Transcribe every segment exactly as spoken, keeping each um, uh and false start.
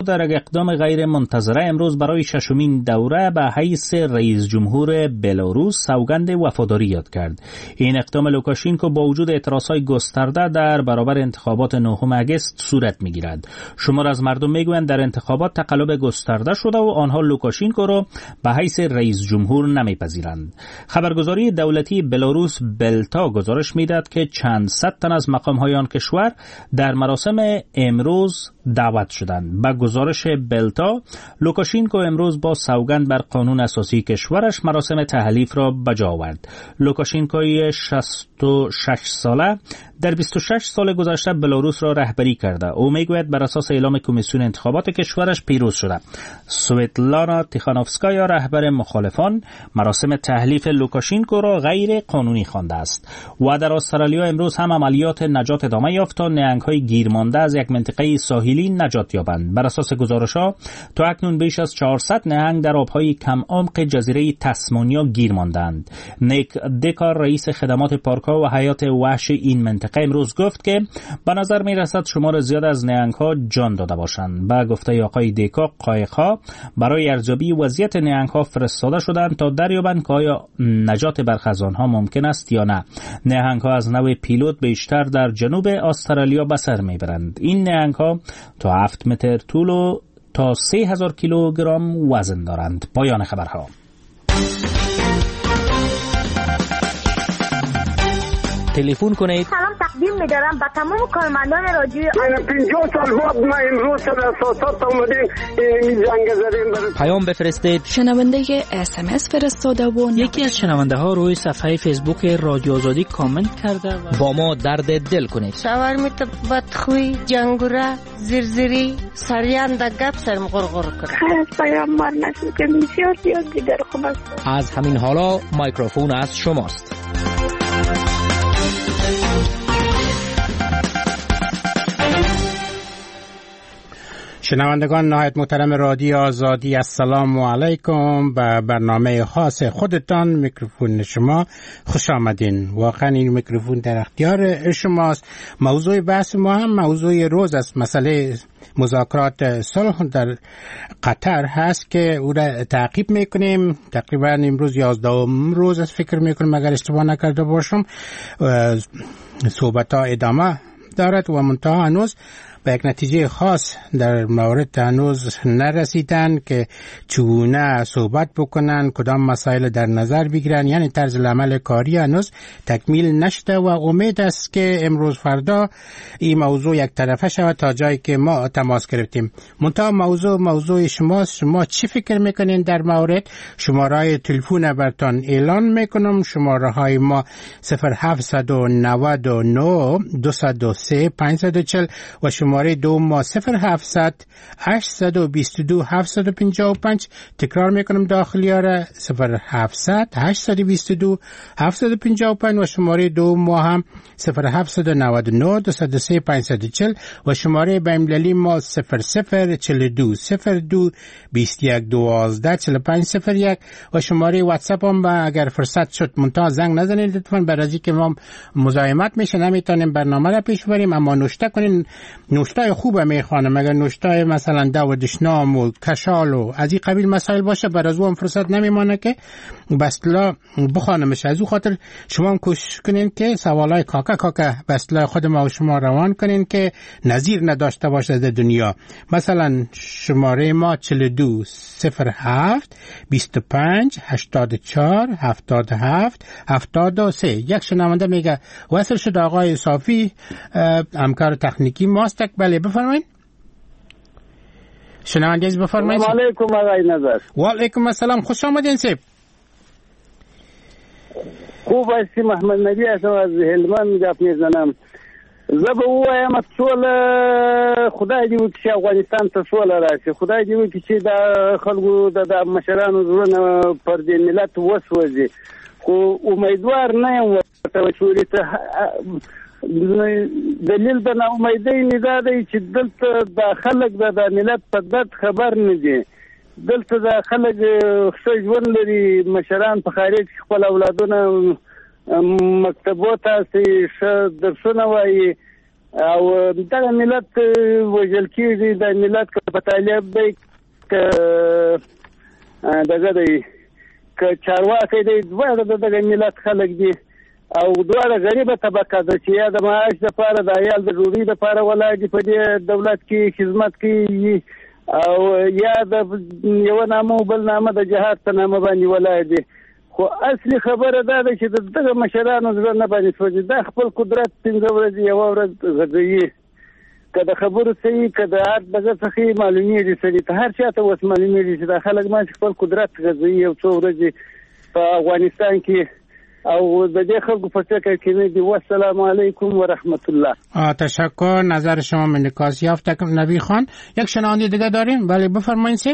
در یک اقدام غیر منتظره امروز برای ششمین دوره به حیث رئیس جمهور بلاروس سوگند وفاداری یاد کرد. این اقدام لوکاشینکو با وجود اعتراضهای گسترده در برابر انتخابات نهم آگوست صورت می‌گیرد. شمار از مردم میگویند در انتخابات تقلب گسترده شده و آنها لوکاشینکو را به حیث رئیس جمهور نمیپذیرند. خبرگزاری دولتی بلاروس بلتا گزارش میداد که چند صد تن از مقام‌های آن کشور در مراسم امروز دعوت شدند. با گزارش بلتا، لوکاشینکو امروز با سوگند بر قانون اساسی کشورش مراسم تحلیف را بجا آورد. لوکاشینکوی شصت و شش ساله در بیست و شش سال گذشته بلاروس را رهبری کرده. او میگوید بر اساس اعلام کمیسیون انتخابات کشورش پیروز شده. سویتلانا تیخانوفسکایا رهبر مخالفان مراسم تحلیف لوکاشینکو را غیر قانونی خوانده است. و در استرالیا امروز هم عملیات نجات ادامه یافت تا نهنگ‌های گیرمانده از یک منطقه ساحلی نجات یابند. بر اساس گزارش‌ها تا اکنون بیش از چهارصد نهنگ در آب‌های کم عمق جزیره تسمانیا گیر ماندند. نیک دکار رئیس خدمات پارک‌ها و حیات وحش این منطقه امروز گفت که به نظر می‌رسد شمار زیاد از نهنگ‌ها جان داده باشند. با گفته آقای دیکا، قایق‌ها برای ارزیابی وضعیت نهنگ‌ها فرستاده شدند تا دریابند که آیا نجات برخی از آنها ممکن است یا نه. نهنگ‌ها از نوع پیلوت بیشتر در جنوب استرالیا به سر می‌برند. این نهنگ‌ها تا هفت متر طول و تا سه هزار کیلوگرم وزن دارند. پایان خبرها. تلفن کنید. سلام تقدیم می‌دارم به تمام کارمندان رادیو. من پنجاه سال بعد ما امروز در اساسات اومدیم این جنگ زدیم. پیام بفرستید. شنونده اس ام اس فرستاده و یکی از شنونده ها روی صفحه فیسبوک رادیو آزادی کامنت کرده و با ما درد دل کنید. شاورمیت بدخوی، جنگوره، زرزری، سریان در گپ سرم غرغر کرد. خیلی از پیام مار نشد که بسیار زیاد دیگر خوب است. از همین حالا میکروفون از شماست. شنوندگان نهایت محترم رادیو آزادی، السلام علیکم. به برنامه خاص خودتان میکروفون شما خوش آمدین. واقعا این میکروفون در اختیار شماست. موضوع بحث ما هم موضوع روز است. مسئله مذاکرات صلح در قطر هست که او را تعقیب میکنیم. تقریبا امروز یازدهم روز است فکر میکنم اگر اشتباه نکرده باشم. صحبت ها ادامه دارد و منتها هنوز به یک نتیجه خاص در مورد هنوز نرسیدن که چگونه صحبت بکنن، کدام مسائل در نظر بگیرن، یعنی طرز العمل کاری هنوز تکمیل نشده و امید است که امروز فردا این موضوع یک طرفه شود تا جایی که ما تماس گرفتیم. منتها موضوع موضوع شماست. شما چی فکر میکنین در مورد؟ شماره تلفن برتان اعلان میکنم. شماره های ما صفر هفت نه نه دو صفر سه پنج چهار صفر و شماره دو ما صفر هفتصد هشت دو دو هفت پنج پنج. تکرار میکنم داخلی ها را صفر هفتصد هشت دو دو هفت پنج پنج و شماره دو ما هم صفر هفت نه نه دو صفر سه پنج چهار و شماره بین‌المللی ما صفر صفر چهل و دو صفر دو بیست و یک دوازده چهل و پنج صفر یک و شماره واتساپ هم با اگر فرصت شد منتها زنگ نزنید لطفاً، برای اینکه ما مزاحمت میشه نمیتونیم برنامه را پیش بریم. اما نوشته کنین. نوشتای خوبه میخوانم. اگر نوشتای مثلا داودشنام و کشال و از این قبیل مسائل باشه بر از اون فرصت نمیمانه که بسلا بخوانمش. از اون خاطر شما هم کوشش کنین که سوالای کاکا کاکا بسلا خود ما و شما روان کنین که نظیر نداشته باشه در دنیا. مثلا شماره ما چهل و دو صفر هفت بیست و پنج هشتاد و چهار هفتاد و هفت هفتاد و سه. یک شنونده میگه وصل شد آقای صافی همکار تکنیکی ماست. بله بفرمایید. شنونده از بفرمایید. سلام علیکم آقای نظر. و علیکم السلام. خوش آمدین سیب. خوب هستی؟ محمد نبی هستم از هلمند گپ میزنم. زه به ووایم سوله خدای دې وکړي چې افغانستان ته سوله راشي. خدای دې وکړي چې د خلکو د مشرانو زړونه پر دې ملت وسوځي. خو امیدوار نه یم ورته چې ته دلیل د ناامیدۍ نه دا دی چې دلته د خلک د ملت په درد خبر نه دي. دلته د خلک ښه ژوند لري. مشران په خارج کې خپل اولادونه مکتبو ته ښه درسونه وایي او دغه ملت وژل کېږي، د ملت که په طالب دی که دغه دی که چارواکی دی، دواړه د دغه ملت خلک دي او دواړه غریبه طبقه ده چې یا د معاش دپاره د عیال د ډوډۍ دپاره ولاړ دي په دې دولت کې خدمت کوي او یا د یوه نامه او بل نامه د جهاد په نامه باندې ولاړ دي. خو اصلي خبره دا ده چې د دغه مشرانو زړه نه باندې سوځي. دا خپل قدرت پنځه ورځې یوه ورځ غځوي، که د خبرو صحیح که د هر دغه څخه معلومېږي سړي ته هر چا ته اوس معلومېږي چې دا خلک ما چې خپل قدرت غځوي یو څو ورځې په افغانستان کې او د دې خلکو په فکر کې نه دي. والسلام علیکم و رحمت الله. تشکر، نظر شما انعکاس یافت. نبی خان یک شنونده دیگه داریم. بله بفرمایید سیب.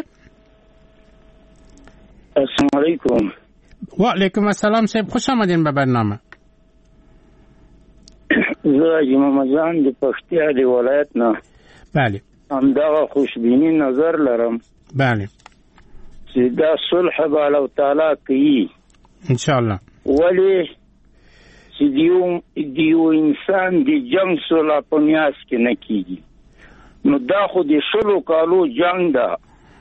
السلام علیکم. و علیکم السلام سیب، خوش آمدین به برنامه. زه امام جان د پښتیا دی ولایت نه. بله. همدغه خوشبینی نظر لرم. بله. چې دا صلح به الله تعالی کوي ان شاء الله. ولی چې دیو دیو انسان د جنگ صلح په میاس کې نه کیږي، نو دا خو د شلو کالو جنگ ده.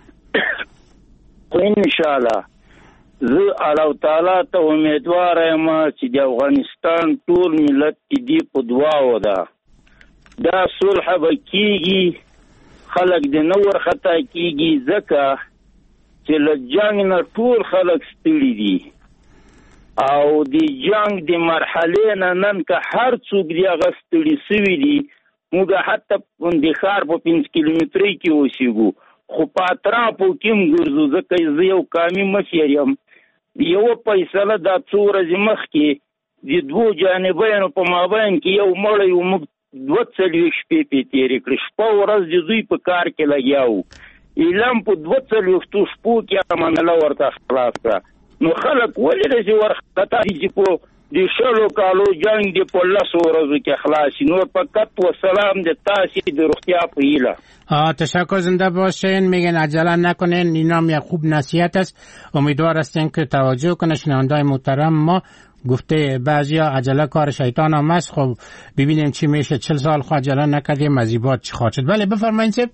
ان شاء الله زه الله تعالی ته امیدوار یم چې د افغانستان ټول ملت دې په دعا ودا دا صلح به کیږي، خلک د نور خطا کیږي ځکه چې له جنگ نه ټول خلک ستړي دي او د جنگ د مرحله نه نن که هر څوک دی هغه ستړي سوي دي. موږ حتی د ښار په پنځه کیلومترۍ کې اوسېږو خو په اطرافو کې هم ګرځو ځکه زه یو قامي مشر یم. یوه فیصله دا څو ورځې مخکې د دوو جانبینو په مابین کې یو مړی و، موږ دوه څلوېښت شپې پې تېرې کړې، شپه ورځ د دوی په کار کې لګیا وو. اعلان په دوه څلوېښتو شپو کې امانله ورته خلاص کړه. نو خلک ولې داسې ورخطا دي چې په د شلو کالو جنگ دی په لسو ورځو کې خلاصی؟ نور فقط و سلام د تاسی د روغتیا په هیله. تشکر، زنده باشین. میگن عجله نکنین، این هم یک خوب نصیحت است. امیدوار هستیم که توجه کنه شنونده‌های محترم. ما گفته بعضیا عجله کار شیطان هم است. خب ببینیم چی میشه. چهل سال خود عجله نکردیم مزیبات چی خواهد شد. بله بفرمایید سیب.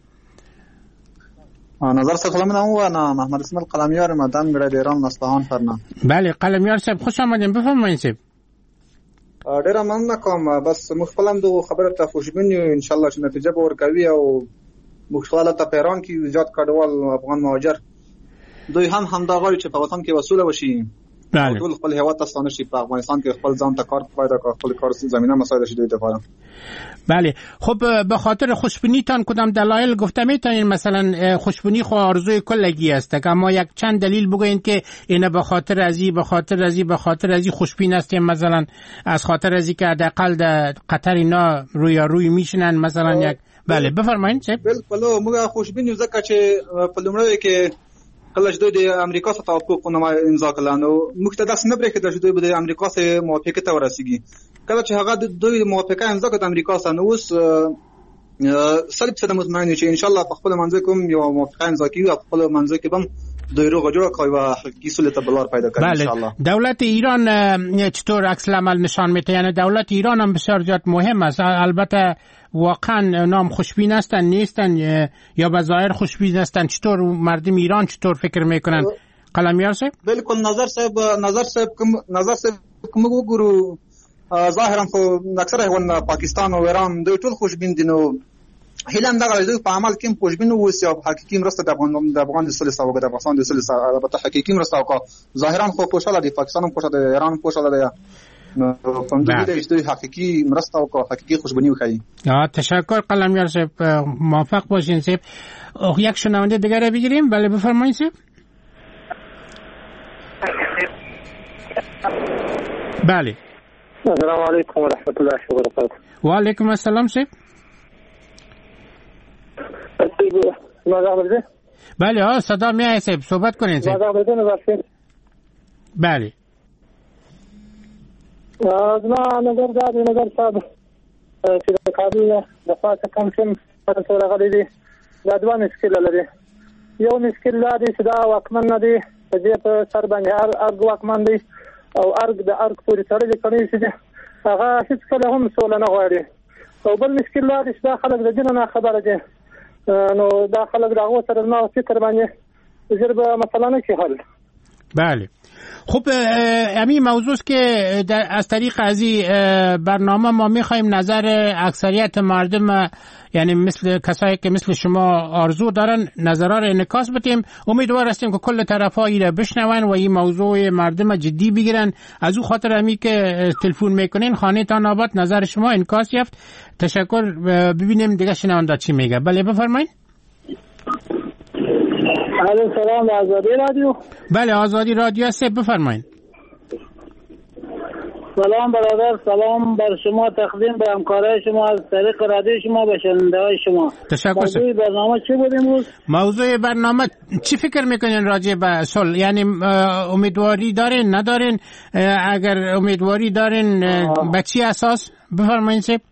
نظر سکلم نمو و نه محمد اسماعیل قلمیار مدام گرد ایران اصفهان فرنا. بله قلمیار صاحب خوش آمدین، بفرمایید صاحب. ډیر مننه کوم. بس موږ خپلم د خبره ته خوشبین یو ان شاء الله چې نتیجه به ورکوي او موږ خپل ته پیران کې ایجاد کډوال افغان مهاجر دوی هم همدا غواړي چې په وطن کې وسوله وشي. بله. ټول خپل هیواد ته ستانه شي، په افغانستان کې خپل ځان ته کار پیدا کړي، خپل کار زمينه مساعده شي دوی لپاره. بله. خب به خاطر خوشبینیتان کدام دلایل گفته میتونین؟ مثلا خوشبینی خو آرزوی کلگی است، اما یک چند دلیل بگوین که اینه به خاطر ازی به خاطر ازی به خاطر ازی خوشبین هستیم، مثلا از خاطر ازی که حداقل در قطر اینا روی روی میشنن مثلا یک. بله بفرمایید. بالکل موږ خوشبین یو ځکه چې په لومړی کې کله چې دوی د امریکا سره توافقونه امضا کړل نو موږ ته داسې نه برېښېده چې دوی به د امریکا سره موافقې ته ورسېږي. کله چې هغه دوی موافقه امضا کړه د امریکا سره نو اوس سلب سره مطمئن یو چې ان شاء الله په خپل منځ کې هم یو موافقه امضا کیږي او په خپل منځ کې هم دوی روغ جوړ کوي و حقیقی صلح ته بلار پیدا کوي ان شاء الله. دولت ایران چطور عکس العمل نشان میده؟ یعنی دولت ایران هم بسیار زیاد مهم است. البته واقعا نام خوشبین هستن نیستن یا به ظاهر خوشبین هستن؟ چطور مردم ایران چطور فکر میکنن؟ قلمیار صاحب. بالکل نظر صاحب نظر صاحب کوم نظر صاحب کوم وګورو ظاهرا خو اکثره هون پاکستان او ایران دوی ټول خوشبین دي، نو هیله دا غواړي دوی په عمل کې خوشبین اوسي او حقيقي مرسته د افغان د افغان د صلح سره د افغانستان د صلح سره البته حقيقي مرسته وکړه. ظاهرا خو خوشاله دي، پاکستان هم خوشاله دی، ایران خوشاله دی، نو کوم دې دوی حقيقي مرسته وکړه، حقيقي خوشبینی وکړي. تشکر قلمیار صاحب، موافق باشین صاحب. یک شنونده دیگه رو بگیریم. بله بفرمایید صاحب. بله. السلام علیکم و رحمت الله و برکاته. و علیکم السلام صاحب. بله ها صدا میاد صاحب، صحبت کنین صاحب. بله. از ما نظر داد نظر صاحب چې د کابل د فاصله کم شم تاسو راغلي دي دا دوه مشکل لري. یو مشکل لري چې دا واکمن نه دي، په دې په سر باندې ارګ واکمن دي او ارګ د ارګ پورې تړلې کړي چې هغه هیڅ کله هم سوله نه غواړي او بل مشکل دا دی چې دا خلک د دین نه خبره دي، نو دا خلک د هغو سره زما فکر باندې ژر به مسئله نه شي حل. بله خب همین موضوع است که در از طریق از این برنامه ما میخوایم نظر اکثریت مردم، یعنی مثل کسایی که مثل شما آرزو دارن، نظرها را انعکاس بدیم. امیدوار هستیم که کل طرف‌ها این بشنون و این موضوع مردم جدی بگیرن. از او خاطر همی که تلفن میکنین خانه تان آباد نظر شما انعکاس یافت. تشکر. ببینیم دیگه شنونده چی میگه. بله بفرمایید. علیکم سلام آزادی رادیو. بله آزادی رادیو است، بفرمایید. سلام برادر، سلام بر شما، تقدیم به همکارای شما از طریق رادیو شما به شنونده‌های شما. تشکر. موضوع برنامه چی بود امروز؟ موضوع برنامه چی فکر میکنین راجع به صلح؟ یعنی امیدواری دارین ندارین؟ اگر امیدواری دارین به چی اساس؟ بفرمایید سیب.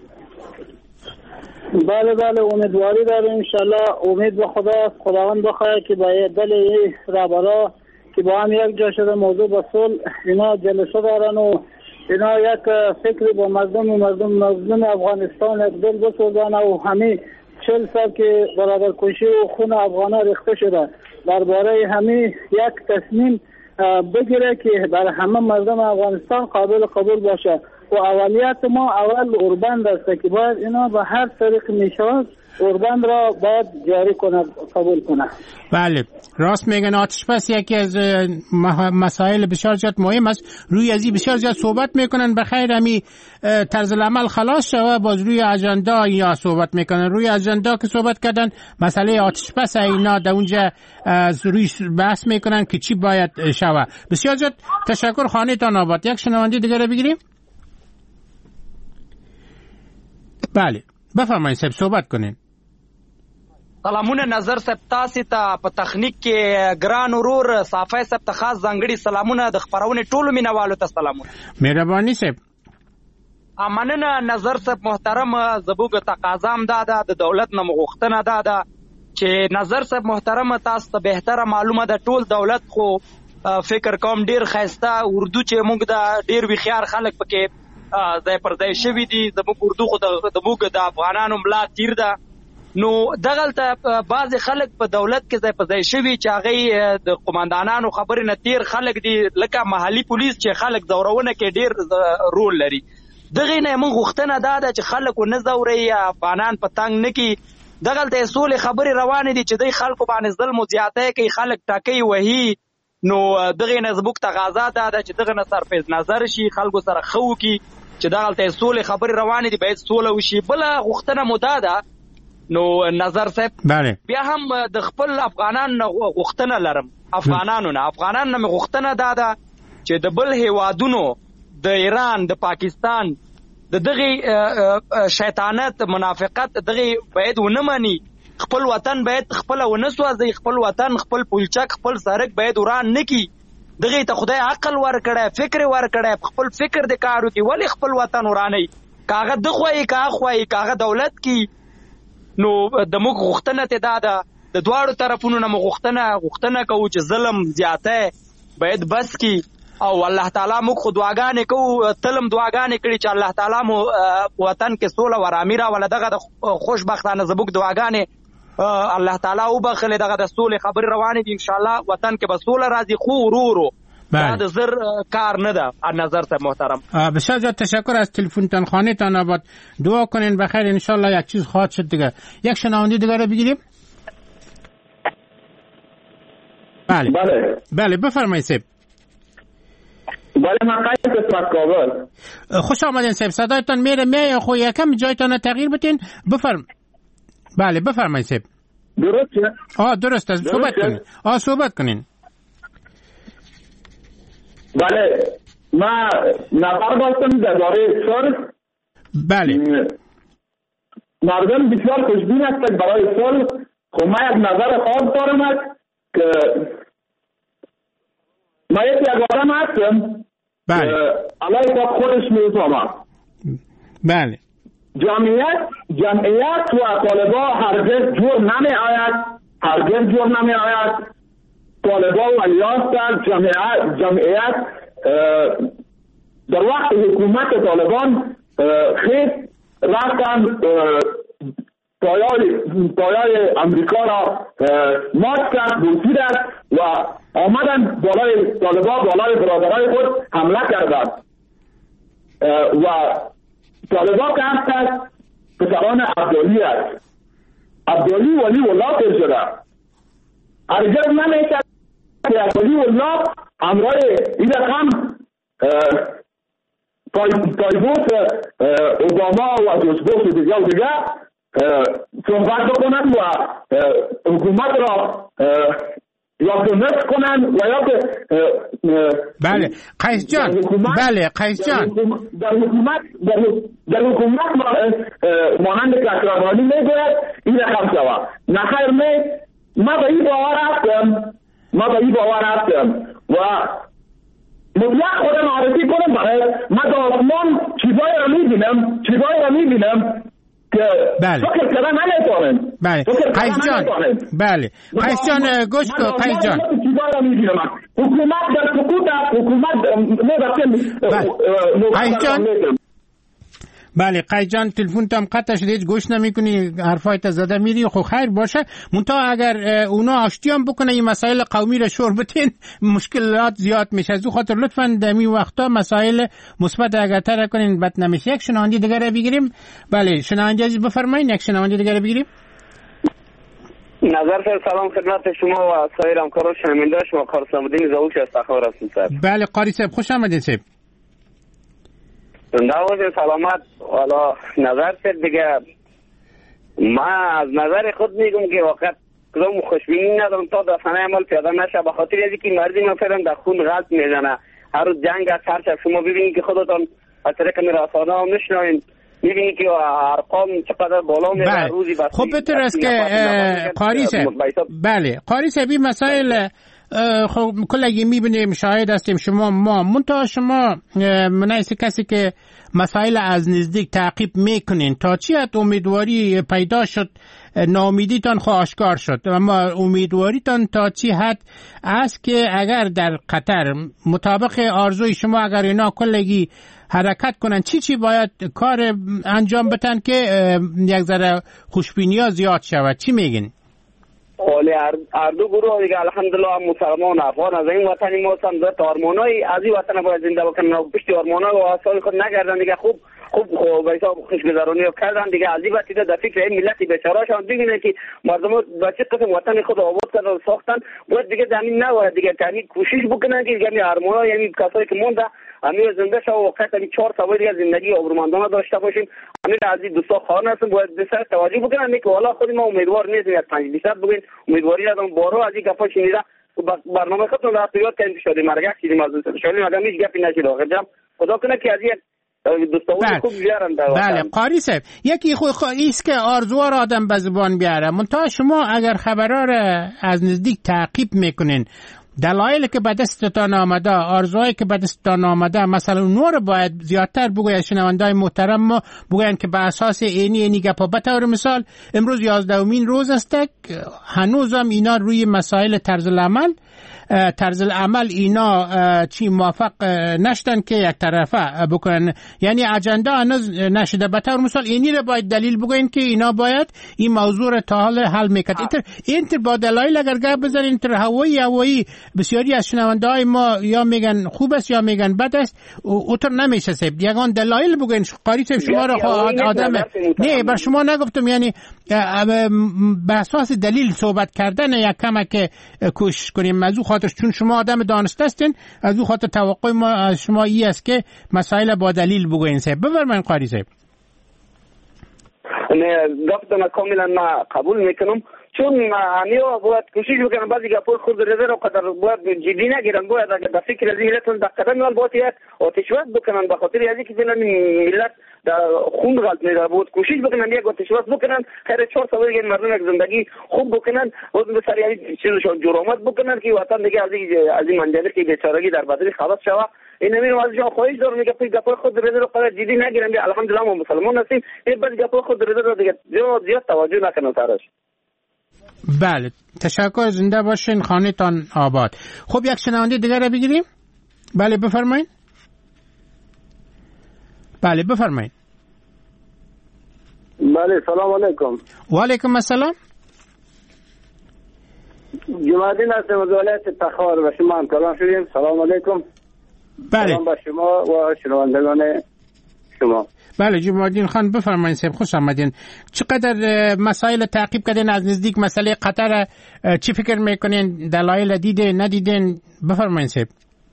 بله بله امیدواری داریم انشالله. امید به خدا، خداوند بخواه که با دل رهبرا که با هم یک جا شده موضوع به صلح اینا جلسه دارن و اینا یک فکری با مردم و مردم مردم افغانستان یک دل بسازن و همین چل سال که برابر کشی و خون افغانا ریخته شده درباره همین یک تصمیم بگیره که برای همه مردم افغانستان قابل قبول باشه. و اولیت ما اول اوربند است که باید اینا به هر طریق میشود اوربند را باید جاری کنه، قبول کنه. بله راست میگن. آتش بس یکی از مسائل بسیار زیاد مهم است. روی ازی بسیار زیاد صحبت میکنن. بخیر همی طرز العمل خلاص شوه باز روی اجندا یا صحبت میکنن. روی اجندا که صحبت کردن مسئله آتش بس اینا در اونجا از روی بحث میکنن که چی باید شوه. بسیار زیاد تشکر. خانه تان آباد. یک شنونده دیگه رو بگیریم. بله بفرمایید صاحب صحبت کنین. سلامونه نظر صاحب تاسو ته په تخنیک کې ګران ورور صافی صاحب ته خاص ځانګړي سلامونه، د خبرونې ټولو مینوالو ته سلامونه. مهرباني صاحب. امننه نظر صاحب محترم، زبوګ تقاضام دا ده د دولت نه مغوښتنه دا ده چې نظر صاحب محترم تاسو ته بهتره معلومه ده ټول دولت خو فکر کوم ډیر خیسته اردو چې موږ دا ډیر وخیار خلک پکې ځای پر ځای شوي دي. زموږ اردو خو د موږ د افغانانو ملا تیر ده. نو دغلته بعضې خلک په دولت کې ځای په ځای شوي چې هغوی د قماندانانو خبرې نه تیر خلک دي، لکه محلي پولیس چې خلک ځورونه کې ډیر رول لري. دغې نه موږ غوښتنه دا ده چې خلک ونه ځوروي یا افغانان په تنګ نه کړي. دغلته یې سولې خبرې روانې دي چې دوی خلکو باندې ظلم و زیاتی کوي، خلک ټاکۍ وهي. نو دغې نه زموږ تقاضا دا ده چې دغه نه سرپیز نظر شي، خلکو سره ښه وکړي چې دغلته یې سولې خبرې روانې دي، باید سوله وشي. بله غوښتنه مو دا ده نو نظر صاحب بله بیا هم د خپل افغانانو نه غوښتنه لرم، افغانانو نه افغانانو نه مې غوښتنه دا ده چې د بل هیوادونو د ایران د پاکستان د دغې شیطانت منافقت دغې باید ونه مني. خپل وطن باید خپله ونه سوځي، خپل وطن خپل پلچک خپل سرک باید وران نه کړي. دغې ته خدای عقل ورکړی، فکر ورکړی، خپل فکر د کار وکړي. ولې خپل وطن ورانوي؟ که هغه ده خوایي که هغه خوایي که هغه دولت کې. نو د موږ غوښتنه ته دا ده د دواړو طرفونو نه موږ غوښتنه غوښتنه کوو چې ظلم زیاتی باید بس کړي. او الله تعالی موږ خو دعاګانې کوو، تلم دعاګانې کړي چې الله تعالی مو وطن کې سوله و ارامي راوله. دغه د خوشبختانه زموږ دعاګانې الله تعالی وبخلې. دغه د سولې خبرې روانې دي، انشاءالله وطن کې به سوله راځي، خو ورو ورو. دا د زر کار نه ده. نظر صاحب محترم بسیار زیاد تشکر از تلفنتان. خانه تان آباد. دعا کنین بخیر، انشالله یک چیز خواهد شد دیگه. یک شنونده دیگه رو بگیریم. بله بله بله بفرمایید صاحب. بله من قیس اسمت کابل. خوش آمدین صاحب، صدایتان میره میه خو یکم جایتان تغییر بتین. بفرم بله بفرمایید صاحب. درسته؟ آه درست است. صحبت کنین. آه صحبت کنین. بله من نظر داشتم درباره صلح. بله مردم بسیار خوشبین هستند برای صلح. خب من یک نظر خاص دارم که من یک آدم هستم. بله علیه خودش میفهمم. بله جمعیت جمعیت و طالبان هرگز جور نمی آید، هرگز جور نمی آید. طالبان ولی هستند. جمعیت جمعیت در وقت حکومت طالبان خیلی رفتن پایای پایای امریکا را مات کرد، بوسیدند و آمدن بالای طالبان، بالای برادرای خود حمله کردند و طالبان که هستند پسران عبدالی است. عبدالی ولی والله تر شده. هرگز نمیشه که عبدالی والله همراه این رقم پایبوس اوباما و جوزبوس و دیگه و دیگه صحبت بکنن و حکومت را یا که نفت کنن و یا که بله قیس جان بله قیس جان در حکومت در حکومت مانند کشورانی میگوید این رقم شود. نخیر می ما به این باور هستم ما به این باور هستم و مطلق خودم معرفی کنم. من در آسمان چیزایی را میبینم چیزایی را میبینم که فکر کردن نمیتونم. بله قیس جان بله قیس جان گوش کن قیس جان حکومت در سکوت است. حکومت قیس جان بله قیس جان تلفن تام قطع شده، هیچ گوش نمیکنی، حرفایت زده میری. خب خیر باشه، منتها اگر اونا آشتیام بکنه این مسائل قومی را شور بتین مشکلات زیاد میشه. از او خاطر لطفاً دمی وقتا مسائل مثبت اگر تر کنین بد نمیشه. یک شنونده دیگه را بگیریم. بله شنونده عزیز بفرمایید. یک شنونده دیگه را بگیریم. نظر سر سلام خدمت شما و سایر همکاران شنونده شما. قاری صمدین زاوش از تخار هستم سر. بله قاری صاحب خوش آمدید صاحب. زنده باشید سلامت. والا نظر سر دیگه من از نظر خود میگم که واقعا کدام خوشبینی ندارم تا داستانه عمل پیاده نشه، به خاطر از اینکه مردی من فعلا در خون غلط میزنه. هر روز جنگ از هر چه شما ببینید که خودتان از طریق رسانه هم میشنوید، میبینید که ارقام چقدر بالا میره. بله. روزی بس خب بهتر است که قاری صاحب بله قاری صاحب این مسائل خب کلگی میبینیم شاهد هستیم شما ما منتها شما منایس کسی که مسائل از نزدیک تعقیب میکنین تا چی حد امیدواری پیدا شد ناامیدیتان خو آشکار شد، اما امیدواریتان تا چی حد است که اگر در قطر مطابق آرزوی شما اگر اینا کلگی حرکت کنن چی چی باید کار انجام بدن که یک ذره خوشبینی ها زیاد شود؟ چی میگین؟ ولی هر دو گروه دیگه الحمدلله مسلمان افغان از این وطنی ما هم دو تا آرمانای از این وطن باید زنده بکنن و پشت آرمانای و آسای خود نگردن دیگه. خوب خوب خوب به حساب خوشگذرانی کردن دیگه. از این وقتی در فکر این ملت بیچاره‌شان ببینن که مردم بچه قسم وطن خود آباد کردن و ساختن، باید دیگه زمین نباید دیگه یعنی کوشش بکنن که یعنی آرمانای یعنی کسایی که مونده امیر زنده شو و وقت این چهار سواری از زندگی آبرومندانه داشته باشیم. امیر از این دوستا خانه هستم باید بسیار توجه بکنن که والا خود ما امیدوار نیستیم از پنج بیست بگین امیدواری ندارم. بارها از این گپا شنیده برنامه خودتون را یاد کردیم شده مرگه چیزی موضوع شده مگه هیچ گپی نشد. آخر جام خدا کنه که از این دوستان خوب بیارن در بله قاری صاحب یکی خو ایست که آرزوها را آدم به زبان بیاره، منتها شما اگر خبرها را از نزدیک تعقیب میکنین دلایلی که به دستتان آمده آرزوهایی که به دستتان آمده مثلا اونها رو باید زیادتر بگوید. شنونده‌های محترم ما بگوین که به اساس اینی اینی گپا به طور مثال امروز یازدهمین روز است، هنوز هم اینا روی مسائل طرز العمل طرز العمل اینا چی موافق نشدن که یک طرفه بکنن، یعنی اجنده هنوز نشده. به طور مثال اینی رو باید دلیل بگوین که اینا باید این موضوع رو تا حال حل میکرد. اینتر با دلایل اگر گپ بزنین اینتر هوایی هوایی بسیاری از شنونده های ما یا میگن خوب است یا میگن بد است، اوتر نمیشه سب یگان دلایل بگوین. قاری صاحب شما رو آدم نه بر شما نگفتم، یعنی به اساس دلیل صحبت کردن یک کمک که کوشش کنیم از او خاطر چون شما آدم دانسته هستین از او خاطر توقع ما از شما این است که مسائل با دلیل بگوین. صاحب بفرمایید قاری صاحب. نه گفتم کاملا ما قبول میکنم چون همیا باید کوشش بکنن بعضی گپا خود رضا رو قدر باید جدی نگیرن، باید اگر به فکر از ملتون در قدم مال باید آتشوات بکنن به خاطر از اینکه فعلا ملت در خون غلط میره. بود کوشش بکنن یک آتشوات بکنن خیر چهار سال دیگه مردم یک زندگی خوب بکنن و به سر یعنی چیزشون جرأت بکنن که وطن دیگه از این از این منجلک که بیچارگی در بدن خلاص شوه. این همین از جا خواهش دارم میگه پی گپا خود رضا رو قدر جدی نگیرن. الحمدلله ما مسلمان هستیم، این بعد گپا خود رضا رو دیگه زیاد توجه نکنن سرش. بله تشکر، زنده باشین، خانه تان آباد. خب یک شنونده دیگر را بگیریم. بله بفرمایید. بله بفرمایید. بله سلام علیکم. و علیکم السلام. جمعدین هستم از ولایت تخار و شما هم کلام شدیم. سلام علیکم. بله. سلام به شما و شنوندگان شما. بله جمعدین خان بفرمایید صاحب، خوش آمدین. چقدر مسائل تعقیب کردین از نزدیک؟ مسئله قطر چی فکر میکنین؟ دلایل دیده ندیدین؟ بفرمایید صاحب.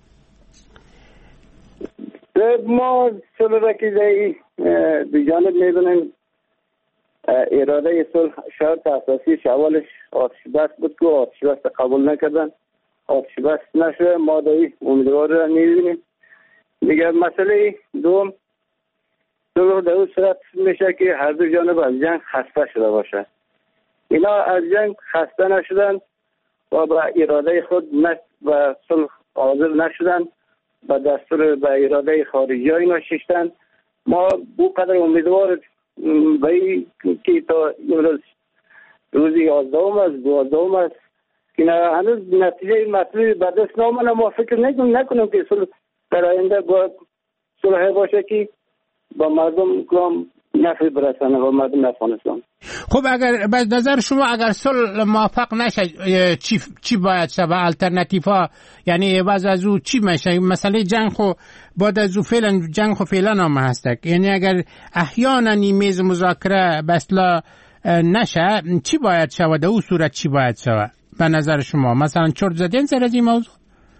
ما صلح را که دو جانب میبینیم، اراده صلح شرط اساسی شوالش آتش بس بود که آتش بس قبول نکردن، آتش بس نشده. ما دایی امیدوار را میبینیم. دیگر مسئله دوم صلح در اون صورت میشه که هر دو جانب از جنگ خسته شده باشه. اینا از جنگ خسته نشدن و با اراده خود و صلح حاضر نشدن، با دستور به اراده خارجی ها اینا ششتن. ما بو قدر امیدوار بایی که تا امروز روزی یازدهم است، دوازدهم است که هنوز نتیجه مطلوبی به دست نامنه. ما فکر نکنم نکنم که صلح در آینده باید صلح باشه که با مردم کام نفع برسانه، با مردم افغانستان. خب اگر به نظر شما اگر صلح موفق نشه چی چی باید شه؟ الټرناتیوا یعنی عوض از او چی میشه؟ مسئله جنگ خو بعد از او فعلا جنگ خو فعلا هم هست، یعنی اگر احیانا میز مذاکره به اصطلاح نشه چی باید شه و در اون صورت چی باید شه به نظر شما؟ مثلا چرت زدین سر از این موضوع؟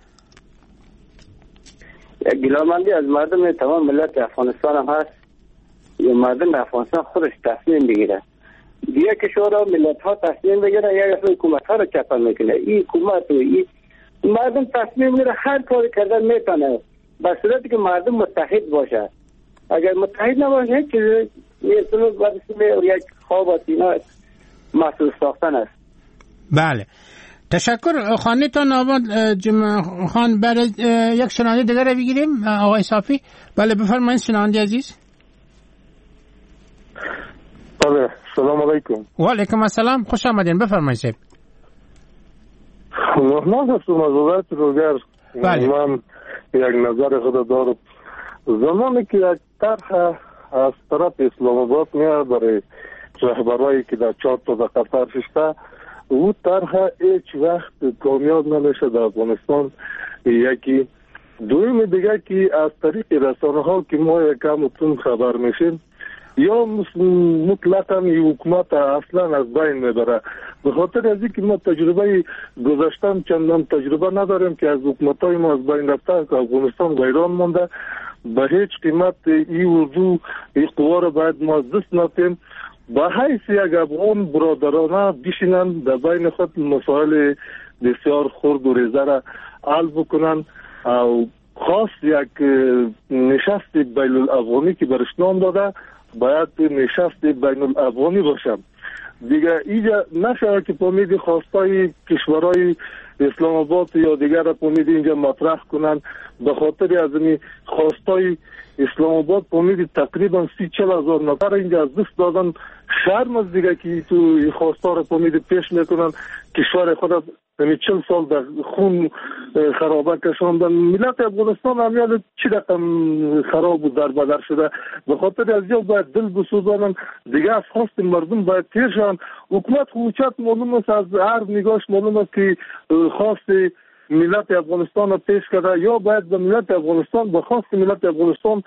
گلامندی از مردم تمام ملت افغانستان هم هست. یا مردم افغانستان خودش تصمیم بگیره. دیگه کشورها ملت ها تصمیم بگیره یا حکومت ها رو چپن میکنه. این حکومت و این مردم تصمیم میگیره، هر کاری کردن میتونه به صورتی که مردم متحد باشه. اگر متحد نباشه هیچ چیز میتونه برسونه یک خواب و اینا محصول ساختن است. بله تشکر. خانه‌تان آباد جمع خان. برای یک شنونده دیگر رو بگیریم آقای صافی. بله بفرمایید شنونده عزیز. بله سلام علیکم. و علیکم السلام، خوش آمدین. بفرمایید صاحب. محمد هستم از ولایت روگر. بله. من یک نظر خود دارم. زمانی که یک طرح از طرف اسلام آباد میاد برای رهبرایی که در چهار تا در قطر شده، او طرح هیچ وقت کامیاب نمیشه در افغانستان. یکی دویم دیگه که از طریق رسانه ها که ما یکم اتون خبر میشیم یا مطلقا حکومت اصلا از بین میبره. به خاطر از اینکه ما تجربه گذاشتن چندان تجربه نداریم که از حکومت های ما از بین رفته که افغانستان ویران مونده. به هیچ قیمت این وضوع این قوا رو باید ما دست نتیم. به حیث یک افغان برادرانه بشینن در بین خود مسائل بسیار خرد و ریزه را حل بکنن. او خاص یک نشست بین الافغانی که برش نام داده باید نشست بین الافغانی باشم. دیگه اینجا نشه که پامید خواستای کشورهای اسلام آباد یا دیگر را پامید اینجا مطرح کنن. به خاطر از این خواستای اسلام آباد پامید تقریبا سی چل هزار نفر اینجا از دست دادن. شرم از دیگه که تو خواستا را پامید پیش میکنن. کشور خود یعنی چل سال در خون خرابه کشاندن. ملت افغانستان هم یاد چی رقم خراب و در بدر شده. به خاطر از یا باید دل بسوزانن. دیگه از خواست مردم باید تیر شدن. حکومت خوچت معلوم است، از هر نگاهش معلوم است که خواست ملت افغانستان را پیش کرده یا باید به ملت افغانستان به خواست ملت افغانستان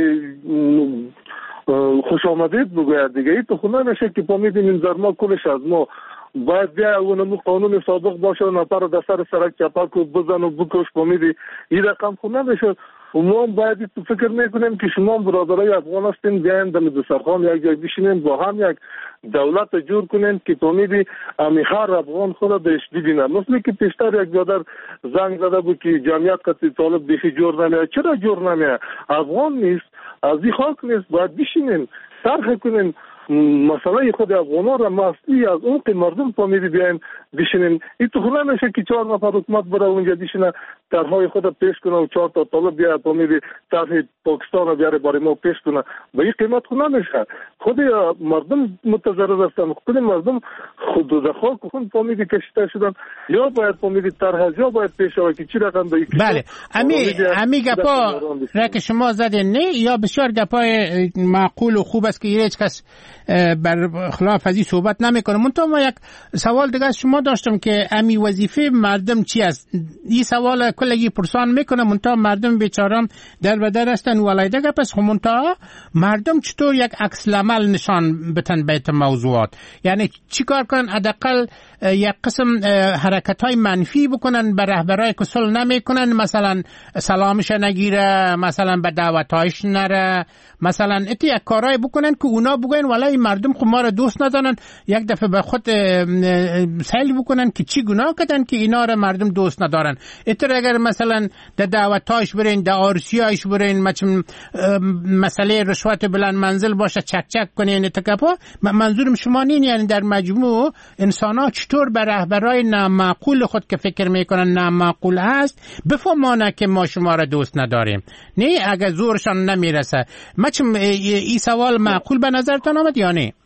خوش آمدید بگوید. دیگه ای تو خونه نشه که پامیدیم این ما کلش از ما باید بیا اونمو قانون سابق باشه و نفر رو در سر سرک چپک و بزن و بکش پامیدی این رقم خونه نشه. و ما هم باید تو فکر میکنیم که شما برادرای افغان هستیم بیاین در دسترخوان یک جای بشینیم با هم یک دولت جور کنیم که پامیدی امی هر افغان خود بهش ببینه. مثل که پیشتر یک برادر زنگ زده بود که جمعیت قطعی طالب بیخی جور نمیه. چرا جور نمیه؟ افغان نیست، از این خاک نیست. باید بشینیم طرح کنیم مسئله خود افغانا را مسئله از اون که مردم فهمیدی بیاین بشینیم. این تو خونه نشه که چهار نفر حکومت بره اونجا بشینه طرحهای خود پیش کنه و چهار تا طالب بیاد فهمیدی طرح پاکستان رو بیاره برای ما پیش کنه. به این قیمت خونه نشه. خود مردم متضرر هستن، خود مردم خود دو خاک خون فهمیدی کشیده شدن. یا باید فهمیدی طرح یا باید پیش آوه که چی رقم به بله امی امی گپا را که شما زدین نه یا بسیار گپای معقول و خوب است که هیچ کس بر خلاف از این صحبت نمیکنه. منتها ما یک سوال دیگه از شما داشتم که امی وظیفه مردم چی است؟ این سوال کلگی پرسان میکنه منتها مردم بیچاران در و در هستن ولای دیگه. پس خب منتها مردم چطور یک عکس العمل نشان بتن بیت موضوعات؟ یعنی چی کار کنن؟ حداقل یک قسم حرکت های منفی بکنن، به رهبرای که صلح نمیکنن مثلا سلامش نگیره، مثلا به دعوتایش نره، مثلا اتی یک کارهای بکنن که اونا بگن والله مردم خب ما را دوست ندارن، یک دفعه به خود سیل بکنن که چی گناه کردن که اینا را مردم دوست ندارن. اتر اگر مثلا در دعوتایش برین، در آرسیایش برین، مثلا مسئله رشوت بلند منزل باشه چک چک کنین اتکاپا. منظورم شما نین یعنی در مجموع انسان ها چطور به رهبرای نامعقول خود که فکر میکنن نامعقول هست بفهمانه که ما شما را دوست نداریم. نه اگر زورشان نمیرسه. مچم این سوال معقول به نظرتان آمد یا نه؟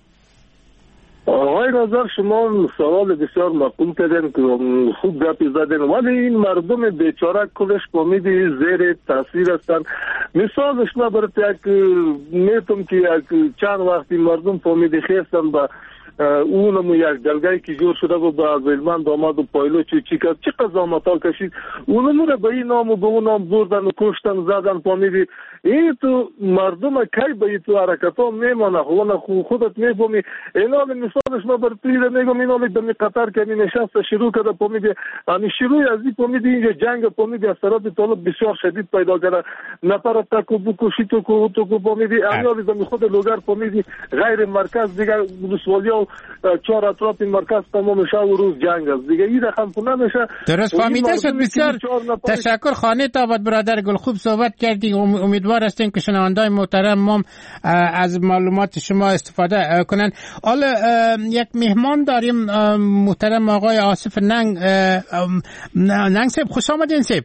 آقای نظر شما سوال بسیار معقول کردن که خوب گپی زدن، ولی این مردم بیچاره کلش فهمیدی زیر تاثیر هستن. مثالش من برات یک میتونم که یک چند وقتی مردم فهمیدی خیستن با اونم یک دلگایی که جور شده بود با ویلمن داماد و پایلو چی چی کرد، چی قضامت ها کشید، اونم رو به این نام و به اون نام بردن و کشتن زدن. فهمیدی این تو مردم کی به این تو حرکت ها میمانه خونه خودت میفهمی. اینا مثالش ما بر توی میگم اینا دمی قطر که می نشست شروع کرده فهمیدی همین شروع از این فهمیدی اینجا جنگ فهمیدی از طرف طالب بسیار شدید پیدا کرده، نفر تکو بکشی تو کو تو کو فهمیدی اینا دمی خود لوگر فهمیدی غیر مرکز دیگه رسوالی چهار اطراف این مرکز تمام شب و روز جنگ است دیگه. این رقم خونه نشه. درست فهمیده شد. بسیار تشکر خانه تابت برادر گل خوب صحبت کردی. امیدوار هستیم که شنوندای محترم ما از معلومات شما استفاده کنن. حالا یک مهمان داریم محترم آقای آصف ننگ. ننگ صاحب خوش آمدین صاحب.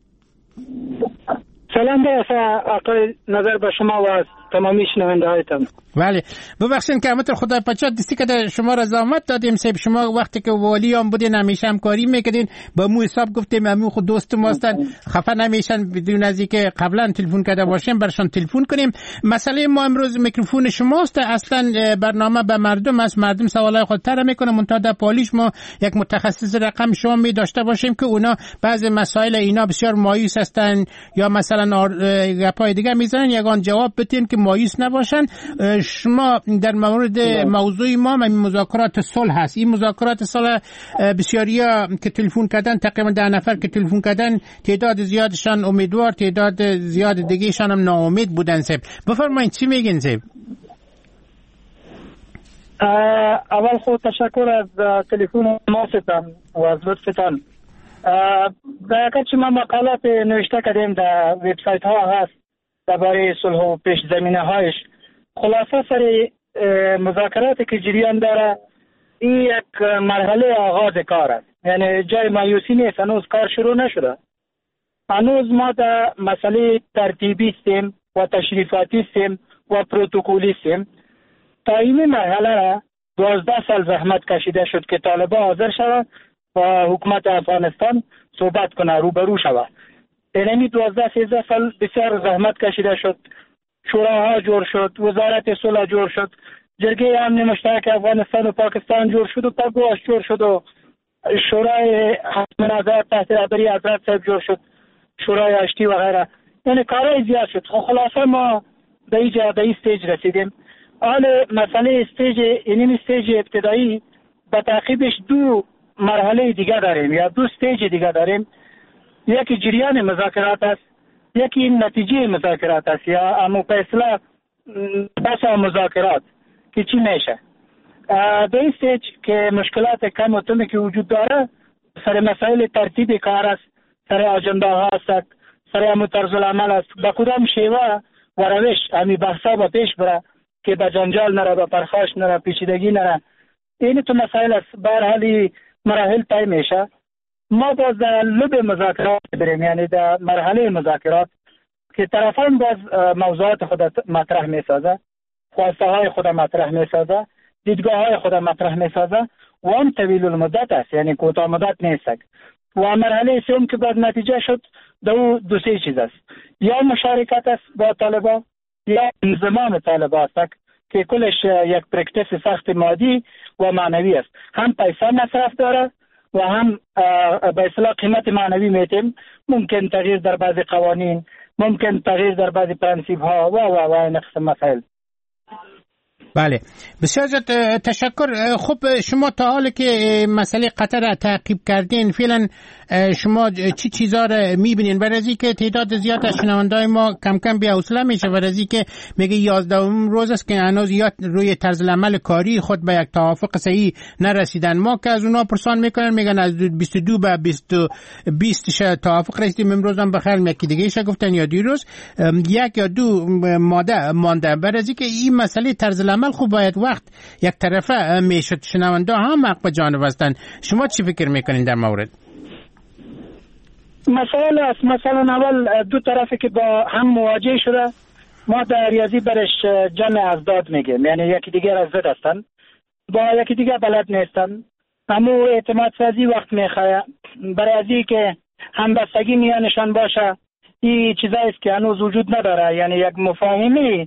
سلام به آقای نظر به شما و تمامی شنونده هایتان. بله ببخشید که همتون خدای پاچات دستی که شما را زحمت دادیم صاحب. شما وقتی که والی هم بودین همیشه همکاری میکردین، با مو حساب گفتیم همون خود دوست ما هستن، خفه نمیشن بدون از اینکه قبلا تلفن کرده باشیم برشان تلفن کنیم. مسئله ما امروز میکروفون شماست. اصلا برنامه به مردم است، مردم سوالای خود طرح میکنه منتها در پالیش ما یک متخصص رقم شما می داشته باشیم که اونا بعضی مسائل اینا بسیار مایوس هستن یا مثلا گپای دیگه میزنن، یگان جواب بدین که مایوس نباشن. شما در مورد موضوع ما مذاکرات صلح هست. این مذاکرات صلح بسیاریا که تلفن کردن، تقریبا ده نفر که تلفن کردن، تعداد زیادشان امیدوار، تعداد زیاد دیگهشان هم ناامید بودن. صاحب بفرمایید چی میگین صاحب؟ اول خود تشکر از تلفن ما ستان و از لطفتان. در اگرچه ما مقالات نوشته کردیم در وبسایت ها هست درباره صلح و پیش زمینه هایش. خلاصه سر مذاکراتی که جریان داره این یک مرحله آغاز کار است، یعنی جای مایوسی نیست، هنوز کار شروع نشده. هنوز ما در مسئله ترتیبی استیم و تشریفاتی استیم و پروتکولی استیم. تا این مرحله را دوازده سال زحمت کشیده شد که طالبان حاضر شود و حکومت افغانستان صحبت کنه، روبرو شود. اینمی دوازده سیزده سال بسیار زحمت کشیده شد، شوراها جور شد، وزارت صلح جور شد، جرگه امن مشترک افغانستان و پاکستان جور شد و پاگوش جور شد و شورای مناظرات تحت رهبری حضرت صاحب جور شد، شورای اشتی و غیره. یعنی کارهای زیاد شد. خلاصه ما به اینجا به این استیج رسیدیم. حال مسئله استیج اینین استیج ابتدایی به تعقیبش دو مرحله دیگه داریم یا دو استیج دیگه داریم. یکی جریان مذاکرات است، یکی نتیجه مذاکرات است یا امو به اصطلاح بس مذاکرات که چی میشه. به این استیج که مشکلات کم و تمی که وجود داره سر مسائل ترتیب کار است، سر اجنده ها است، سر امو طرز العمل است، با کدام شیوه و روش همی بحثا با پیش بره که به جنجال نره، به پرخاش نره، پیچیدگی نره. این تو مسائل است. به هر حال مراحل طی میشه. ما باز در لب مذاکرات بریم، یعنی در مرحله مذاکرات که طرفان باز موضوعات خود مطرح میسازه، خواسته های خود مطرح میسازه، دیدگاه های خود مطرح میسازه و هم طویل المدت است، یعنی کوتاه مدت نیست. و مرحله سوم که باز نتیجه شد دو دو سه چیز است، یا مشارکت است با طالبان یا انضمام طالبان است که کلش یک پرکتیس سخت مادی و معنوی است. هم پیسه مصرف داره و هم به اصطلاح قیمت معنوی میتیم، ممکن تغییر در بعضی قوانین، ممکن تغییر در بعضی پرنسیب ها و و و این قسم مسائل. بله بسیار زیاد تشکر. خب شما تا حالی که مسئله قطر را تعقیب کردین فعلا شما چی چیزا را میبینین؟ برای از اینکه تعداد زیاد از شنوندای ما کم کم بی حوصله میشه، برای از اینکه میگه یازدهم روز است که هنوز یاد روی طرز العمل کاری خود به یک توافق صحیح نرسیدن. ما که از اونا پرسان میکنن میگن از بیست و دو به بیست توافق رسیدیم، امروز هم بخیر یکی دیگه ایش گفتن یا دیروز یک یا دو ماده مانده. برای از اینکه این مسئله طرز العمل خوب باید وقت یک طرفه میشد، شنونده هم حق به جانب هستند. شما چی فکر میکنین در مورد؟ مسئله است مثلا اول دو طرفی که با هم مواجه شده، ما در ریاضی برش جمع ازداد میگیم، یعنی یکی دیگر از ضد هستن، با یکی دیگر بلد نیستن. اما اعتماد سازی وقت میخواه، برای ازی که همبستگی میانشان باشه. این چیزایی است که هنوز وجود نداره، یعنی یک مفاهمه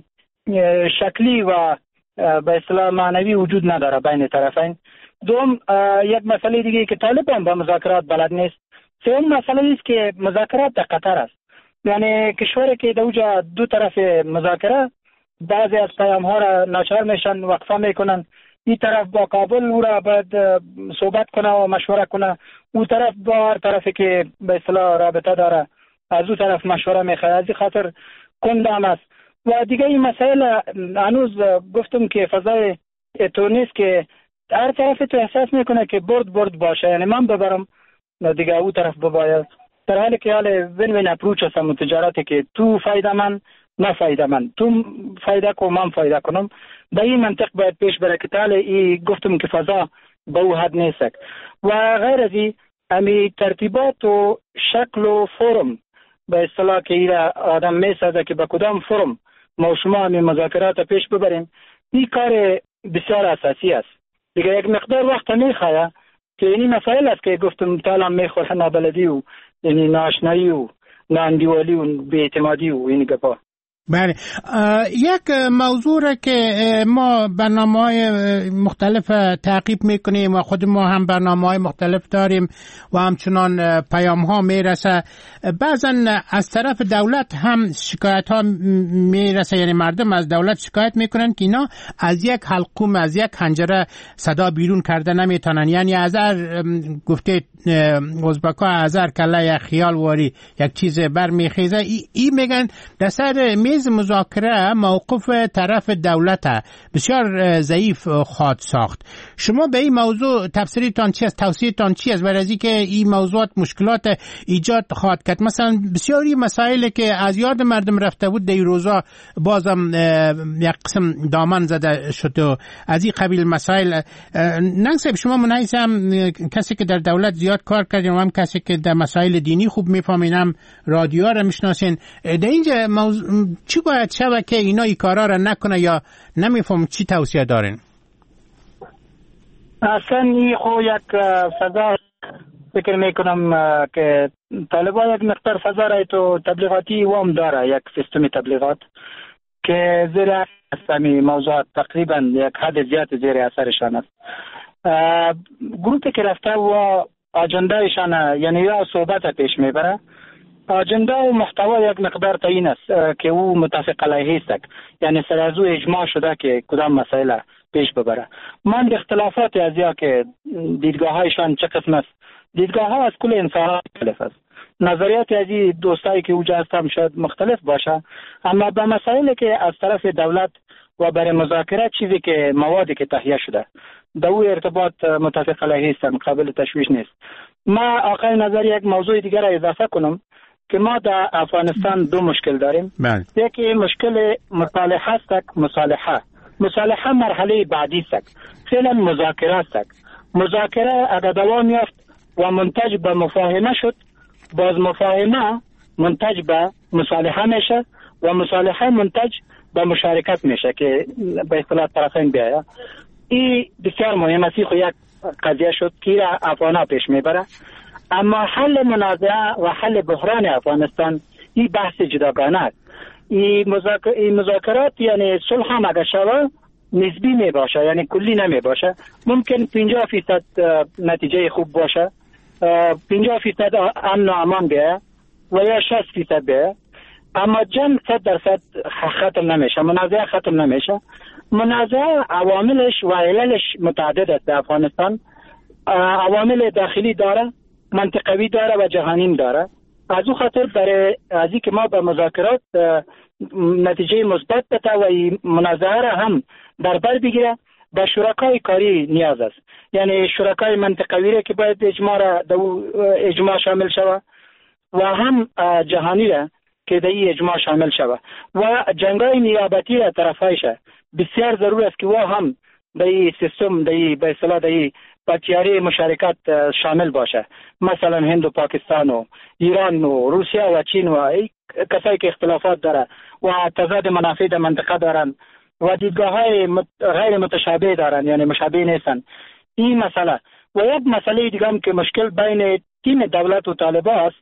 شکلی و به اصطلاح معنوی وجود نداره بین طرفین. دوم یک مسئله دیگه که طالبان با مذاکرات بلد نیست. سوم مسئله است که مذاکرات در قطر است، یعنی کشوری که در اونجا دو طرف مذاکره بعضی از پیام ها را ناچار میشن وقفه میکنن، این طرف با کابل او را باید صحبت کنه و مشوره کنه، اون طرف با هر طرفی که به اصطلاح رابطه داره از اون طرف مشوره میخواد، از این خاطر کندام است. و دیگه این مسائل هنوز گفتم که فضای تو نیست که هر طرف تو احساس میکنه که برد برد باشه، یعنی من ببرم دیگه او طرف بباید، در حالی که حال وین وین اپروچ هستم تجارتی که تو فایده من نه فایده من، تو فایده کو من فایده کنم، به این منطق باید پیش بره که تعالی ای گفتم که فضا به او حد نیست. و غیر از این امی ترتیبات و شکل و فرم به اصطلاح که ای آدم میسازه که به کدام فرم ما شما امی مذاکرات پیش ببریم، این کار بسیار اساسی است. دیگه یک مقدار وقت میخواه که این مسائل است که گفتم تعالی میخوره، نابلدی و یعنی ناشنایی و ناندیوالی و بی‌اعتمادی و این گپا. بله، یک موضوع را که ما برنامه‌های مختلف تعقیب میکنیم و خود ما هم برنامه‌های مختلف داریم و همچنان پیام ها میرسه، بعضا از طرف دولت هم شکایت ها میرسه، یعنی مردم از دولت شکایت میکنن که اینا از یک حلقوم از یک حنجره صدا بیرون کرده نمیتونن، یعنی از هر گفته ازبکا از هر کله یک خیال واری یک چیز برمیخیزه. ای, ای میگن در سر میز مذاکره موقف طرف دولت بسیار ضعیف خواهد ساخت. شما به این موضوع تفسیرتان چی است؟ توصیه‌تان چی است برای اینکه این موضوعات مشکلات ایجاد خواهد کرد؟ مثلا بسیاری مسائلی که از یاد مردم رفته بود در این روزا بازم یک قسم دامن زده شد و از این قبیل مسائل. ننگ شما منحیث هم کسی که در دولت زیاد کار کردین و هم کسی که در مسائل دینی خوب میفهمین، هم رادیو را میشناسین، در اینجا موضوع چی باید شود که اینا این کارا را نکنه یا نمیفهم چی توصیه دارین؟ اصلا این خو یک فضا فکر میکنم که طالبان یک مقدار فضا را تو تبلیغاتی وام داره، یک سیستم تبلیغات که زیر اثر موضوعات تقریبا یک حد زیاد زیر اثرشان است. گروپی که رفته و اجندهشان یعنی یا صحبت پیش میبره، اجنده و محتوا یک مقدار تعیین است که او متفق علیه است، یعنی سر از او اجماع شده که کدام مسائل پیش ببره. من اختلافات از یا که دیدگاه هایشان چه قسم است، دیدگاه ها از کل انسان مختلف است، نظریات از این دوستایی که اوجا هستم شاید مختلف باشه، اما به مسائلی که از طرف دولت و برای مذاکره چیزی که موادی که تهیه شده در او ارتباط متفق علیه هستم، قابل تشویش نیست. ما آخر نظر یک موضوع دیگر را اضافه کنم که ما در افغانستان دو مشکل داریم. یکی مشکل مصالحه است، مصالحه مصالحه مرحله بعدی است، فعلا مذاکره است. مذاکره اگر دوام یافت و منتج به مفاهمه شد، باز مفاهمه منتج به مصالحه میشه و مصالحه منتج به مشارکت میشه که به اصطلاح طرفین بیاید. این بسیار مهم است. خو یک قضیه شد که افغانها پیش میبره. اما حل منازعه و حل بحران افغانستان این بحث جداگانه است. این مذاکر... مذاکرات یعنی صلح هم اگر شود نسبی می باشه، یعنی کلی نمی باشه. ممکن پنجاه فیصد نتیجه خوب باشه، پنجاه فیصد امن و امان بیه و یا شصت فیصد بیه، اما جنگ صد درصد ختم نمیشه، منازعه ختم نمیشه. منازعه عواملش و عللش متعدد است. در افغانستان عوامل داخلی داره، منطقوی داره و جهانیم داره. از او خاطر برای از اینکه ما به مذاکرات نتیجه مثبت بده و منازعه را هم در بر بگیره، به شرکای کاری نیاز است. یعنی شرکای منطقوی را که باید اجماع را در اجماع شامل شود و هم جهانی را که در اجماع شامل شود و جنگای نیابتی را طرفایش بسیار ضرور است که و هم در این سیستم در به اصطلاح در پتیاره مشارکت شامل باشه. مثلا هند و پاکستان و ایران و روسیه و چین و کسایی که اختلافات داره و تضاد منافع در منطقه دارن و دیدگاه های غیر متشابه دارن، یعنی مشابه نیستن. این مسئله و یک مسئله دیگه هم که مشکل بین تیم دولت و طالبان است،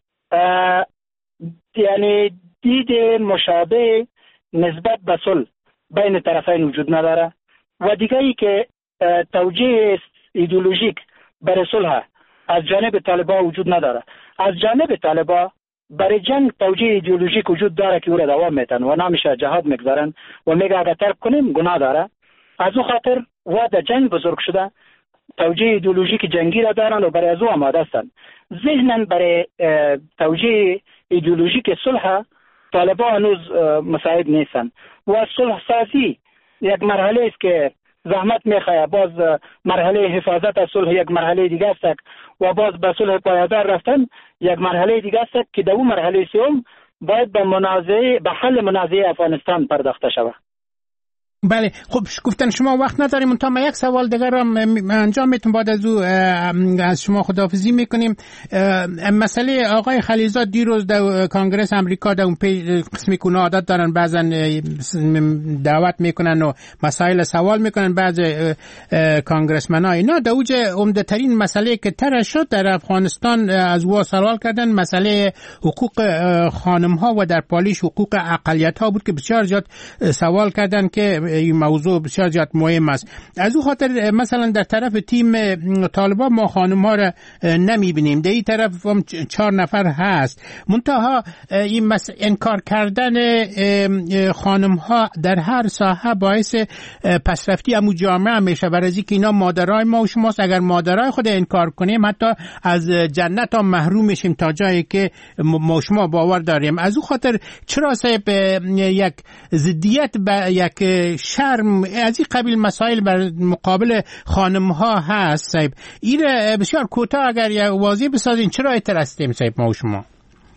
یعنی دید مشابه نسبت به صلح بین طرفین وجود نداره و دیگه ای که توجیه ایدئولوژیک برای صلح از جانب طالبان وجود نداره. از جانب طالبان برای جنگ توجیه ایدئولوژیک وجود داره که او را دوام میتن و نامش جهاد میگذارن و میگه اگر ترک کنیم گناه داره. از او خاطر و در جنگ بزرگ شده، توجیه ایدئولوژیک جنگی را دارن و برای از او آماده هستند. ذهناً برای توجیه ایدئولوژیک صلح طالبان هنوز مساعد نیستن و صلح سازی یک مرحله است که زحمت میخواه. باز مرحله حفاظت از صلح یک مرحله دیگه است و باز به صلح پایدار رفتن یک مرحله دیگه است که در اون مرحله سوم باید به منازعه به حل منازعه افغانستان پرداخته شود. بله، خب گفتن شما وقت نداریم، منتها ما یک سوال دیگر را انجام میتونم بعد از او از شما خداحافظی میکنیم. مسئله آقای خلیزاد دیروز در کانگرس امریکا در اون قسمی که عادت دارن بعضا دعوت میکنن و مسائل سوال میکنن بعض کانگرسمن‌ها، اینا در اوج عمده ترین مسئله که طرح شد در افغانستان از او سوال کردن مسئله حقوق خانم ها و در پالیش حقوق اقلیت ها بود که بسیار زیاد سوال کردن که این موضوع بسیار زیاد مهم است. از او خاطر مثلا در طرف تیم طالبان ما خانم ها را نمیبینیم، در این طرف هم چهار نفر هست. منتها این انکار کردن خانم ها در هر ساحه باعث پسرفتی امو جامعه میشه، برای اینکه اینا مادرای ما و شماست. اگر مادرای خود انکار کنیم حتی از جنت هم محروم میشیم تا جایی که ما شما باور داریم. از او خاطر چرا صاحب یک ضدیت به یک شرم از این قبیل مسائل بر مقابل خانم ها هست صاحب؟ این بسیار کوتاه اگر یک واضح بسازین چرا اعتراض صاحب ما و شما؟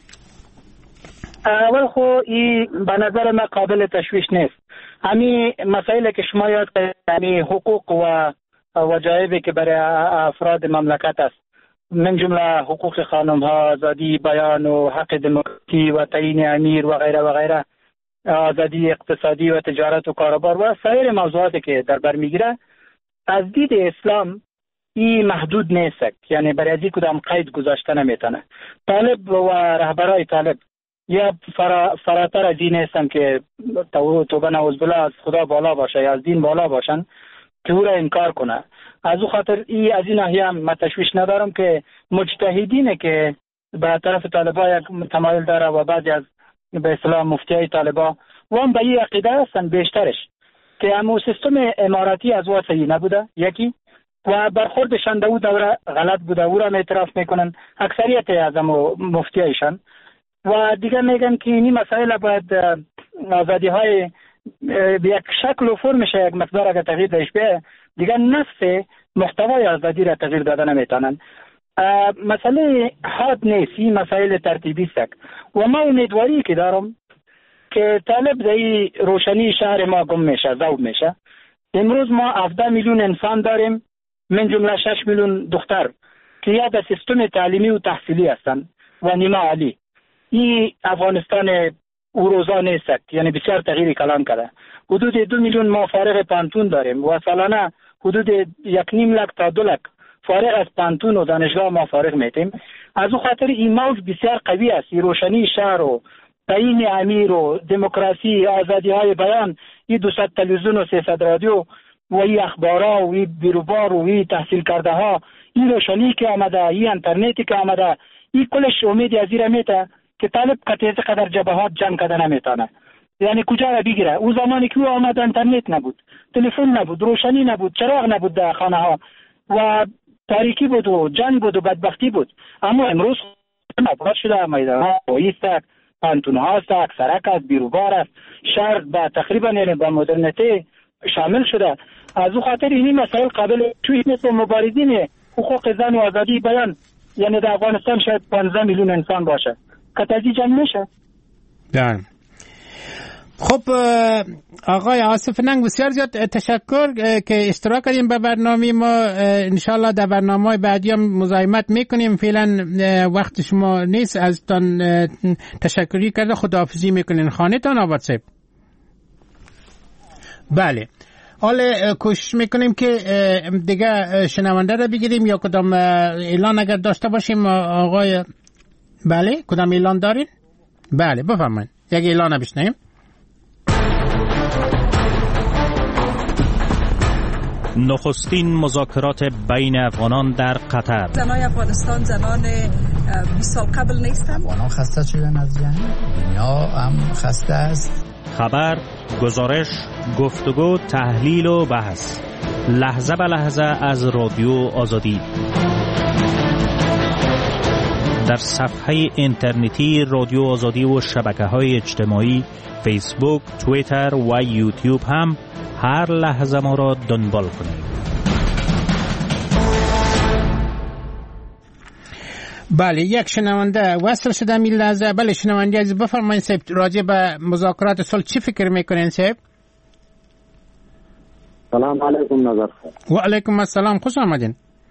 اول خو این به نظر من قابل تشویش نیست. همین مسائلی که شما یاد کردید، حقوق و وجایبی که برای افراد مملکت است، من جمله حقوق خانم ها، آزادی بیان و حق دموکراسی و تعیین امیر و غیره و غیره، آزادی اقتصادی و تجارت و کاروبار و سایر موضوعاتی که در بر میگیره، از دید اسلام این محدود نیست، یعنی برای از این کدام قید گذاشته نمیتونه. طالب و رهبرای طالب یا فرا فراتر از این نیستن که توبه نعوذ بالله از خدا بالا باشه یا از دین بالا باشن که او را انکار کنه. از او خاطر ای از این ناحیه هم من تشویش ندارم که مجتهدینه که به طرف طالبا یک تمایل داره و بعضی از به اصطلاح مفتیای طالبا و هم به این عقیده هستن بیشترش که همون سیستم اماراتی از او صحیح نبوده یکی و برخوردشان در او دوره غلط بوده، او را اعتراف میکنن اکثریت از همون مفتیایشان و دیگه میگن که این مسائل باید آزادی های به یک شکل و فرمش یک مقدار اگر تغییر داشت به دیگه نفس محتوای آزادی را تغییر داده نمیتونن. مسئله حاد نیست، این مسائل ترتیبی است و ما امیدواری که دارم که طالب در روشنی شهر ما گم میشه، ذوب میشه. امروز ما هفده میلیون انسان داریم من جمله شش میلیون دختر که یا در سیستم تعلیمی و تحصیلی هستند و نیمه عالی. این افغانستان او روزا نیست، یعنی بسیار تغییر کلان کرده. حدود دو میلیون ما فارغ پانتون داریم و سالانه حدود یک نیم لک تا دو لک فارغ از پانتون و دانشگاه ما فارغ میتیم. از او خاطر این موضوع بسیار قوی است. روشنی شهر و تعیین امیر و دموکراسی، آزادی های بیان، این دوصد تلویزیون و سیصد رادیو و این اخبارها و این بیروبار و این تحصیل کرده ها، این روشنی که آمده، این اینترنتی که آمده، این کلش امید از این میته که طالب قطعه قدر جبهات جمع کرده نمیتونه. یعنی کجا را بگیره؟ او زمانی که او آمد اینترنت نبود، تلفن نبود، روشنی نبود، چراغ نبود در خانه ها و تاریکی بود و جنگ بود و بدبختی بود. اما امروز آباد شده، میدان ها پاییست، پانتون هاست، اکثرک است، بیروبار است، شهر با تقریبا یعنی با مدرنیته شامل شده. از او خاطر اینی مسائل قابل توی مثل مبارزین حقوق زن و آزادی بیان، یعنی در افغانستان شاید پانزده میلیون انسان باشه که تازی جمع میشه. دارم. خب آقای آصف ننگ بسیار زیاد تشکر که اشتراک کردیم به برنامه ما. انشالله در برنامه بعدی هم مزاحمت میکنیم. فعلا وقت شما نیست، از تان تشکری کرده خداحافظی میکنین. خانه تان آباد صاحب. بله، حالا کوشش میکنیم که دیگه شنونده رو بگیریم یا کدام اعلان اگر داشته باشیم آقای. بله، کدام اعلان دارین؟ بله بفرمایید، یک اعلان بشنویم. نخستین مذاکرات بین افغانان در قطر. زنای افغانستان زنان بیست سال قبل نیستند. افغانان خسته شدن از جنگ، دنیا هم خسته است. خبر، گزارش، گفتگو، تحلیل و بحث، لحظه به لحظه از رادیو آزادی. در صفحه اینترنتی رادیو آزادی و شبکه‌های اجتماعی فیسبوک، توییتر و یوتیوب هم هر لحظه ما را دنبال کنید. بله، یک شنونده وصل شدم این لحظه. بله شنونده عزیز بفرمایید صاحب، راجع به مذاکرات صلح چی فکر میکنین صاحب؟ سلام علیکم نظر خیر. و علیکم السلام، خوش آمدین.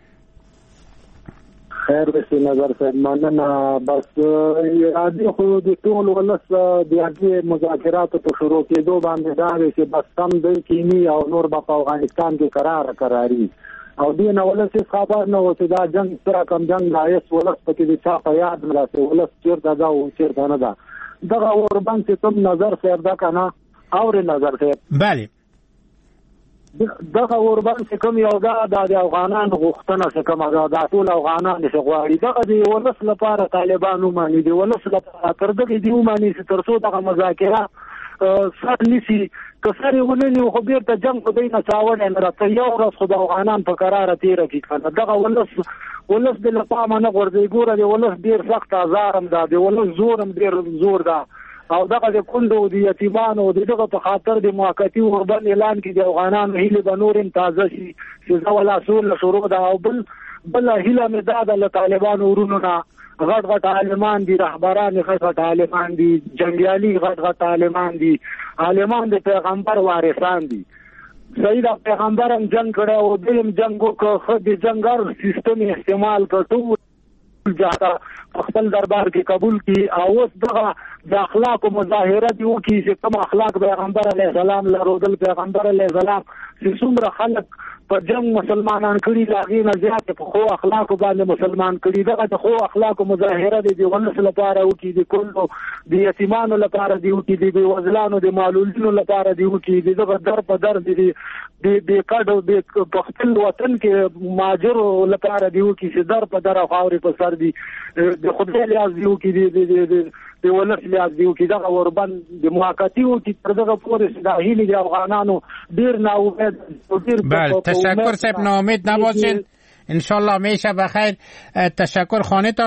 خیر بسی نظر صاحب، مننه. بس ارادی خود ټول ولس د هغې مذاکراتو په شروع کېدو باندې دا دی چې بس سم دی کینی او نور به په افغانستان کې قرار قراري او دې نه ولس هېڅ خبر نه و چې دا جنګ سره کم جنګ رایس ولس پکې د چا په یاد نه راسي، ولس چېرته ده او چېرته نه ده. دغه اوربند چې کوم نظر صاحب ده که نه اورې نظر صاحب؟ بله، دغه اوربند چې کوم یو ده دا د افغانانو غوښتنه چې کومه ده، دا ټول افغانان چې غواړي دغه د ولس لپاره طالبان ومني، د ولس لپاره تر دغې دې ومني چې تر څو دغه مذاکره سر نیسي. که سر یې ونه نیو خو بېرته جنګ خو دی نه چاولی نه راته یو ورځ خو د افغانان په قراره تېره کړي که نه. دغه ولس ولس دې له پامه نه غورځوي. ګوره د ولس ډېر سخت ازار هم ده، د ولس زور هم ډېر زور ده او دغه د کونډو د یتیمانو د دغه په خاطر د موقتي اوربند اعلان کې د افغانانو هیلې به نور هم تازه شي چې زه ولا سوله شروع ده. او بل بله هیله مې دا ده له طالبانو ورونو نه، غټ غټ عالمان دي، رهبران غټ غټ عالمان دي، جنګیالي غټ غټ عالمان دي، عالمان د پیغمبر وارثان دي. صحیح ده، پیغمبر هم جنګ کړی او دوی هم جنګ وکړه، ښه د جنګ هر سیستم استعمال کړ، ټول جهته خپل دربار کې قبول کی او اوس دغه د اخلاق مظاهره دی وکړي چې کوم اخلاق پیغمبر علیه السلام لرودل، پیغمبر علیه السلام چې څومره خلک په جنگ مسلمانان کړي لاغې نه زیات په خو اخلاق باندې مسلمان کړي. دغه د خو اخلاق مظاهره دی د ولس لپاره وکړي، د کلو د یتیمانو لپاره دی وکړي، د وزلانو د معلولینو لپاره دی وکړي، دغه در په در دی د د کډو د خپل وطن کې ماجرو لپاره دی وکړي چې در په در خاورې په سر دی د خدای لیاز دی وکړي، د د ولس لیاز دی وکړي. دغه اوربند د موقتي وکړي تر دغه پورې د هیلې د افغانانو ډېر ناامید ډېر. تشکر صاحب، ناامید نباشین. انشالله میشه بخیر. تشکر. خانه تا